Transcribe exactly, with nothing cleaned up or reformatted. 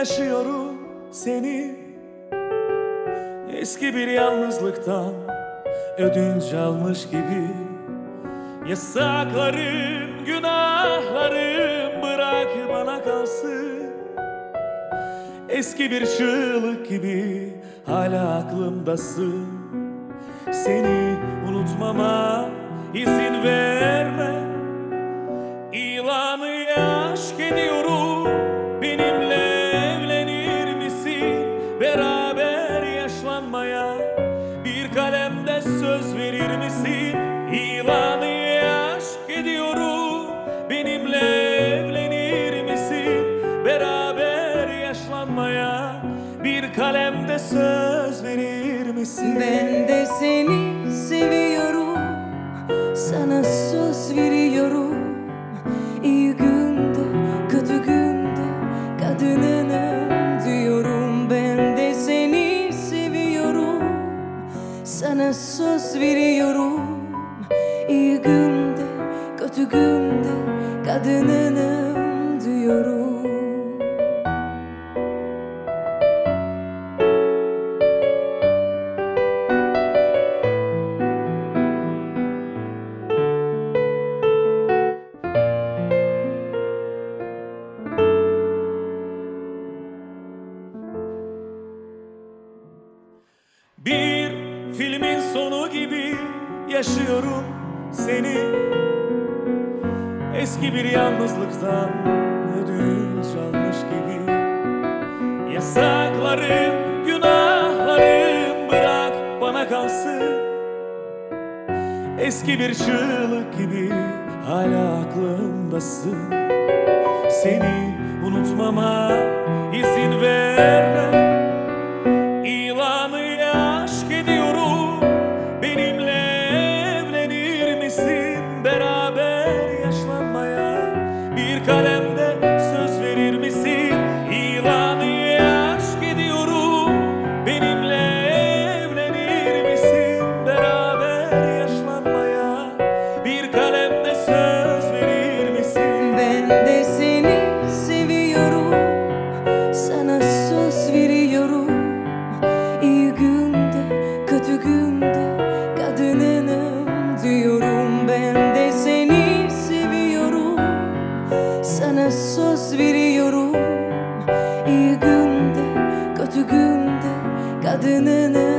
yaşıyorum seni. Eski bir yalnızlıktan ödünç almış gibi. Yasaklarım, günahlarım bırak bana kalsın. Eski bir çığlık gibi hala aklımdasın. Seni unutmama izin verme. İlanı aşk ediyorum, benimle evlenir misin? Beraber yaşlanmaya bir kalemde söz verir misin? İlanı aşk ediyorum, benimle evlenir misin? Beraber yaşlanmaya bir kalemde söz verir misin? Ben de seni seviyorum, sana söz veriyorum. İyi günde, kötü günde kadınınım diyorum. Ben de seni seviyorum, sana söz veriyorum. İyi günde, kötü günde kadınınım diyorum. Bir filmin sonu gibi yaşıyorum seni. Eski bir yalnızlıktan ödünç almış gibi. Yasaklarım, günahlarım bırak bana kalsın. Eski bir çığlık gibi hala aklımdasın. Seni unutmama izin verme. Beraber yaşlanmaya bir kalemde söz verir misin? İlanı aşk ediyorum, benimle evlenir misin? Beraber yaşlanmaya bir kalemde söz verir misin? Ben de seni seviyorum, sana söz veriyorum. İyi günde, kötü günde kadınınım diyorum. Ben de seni seviyorum, sana söz veriyorum. İyi günde, kötü günde kadınınım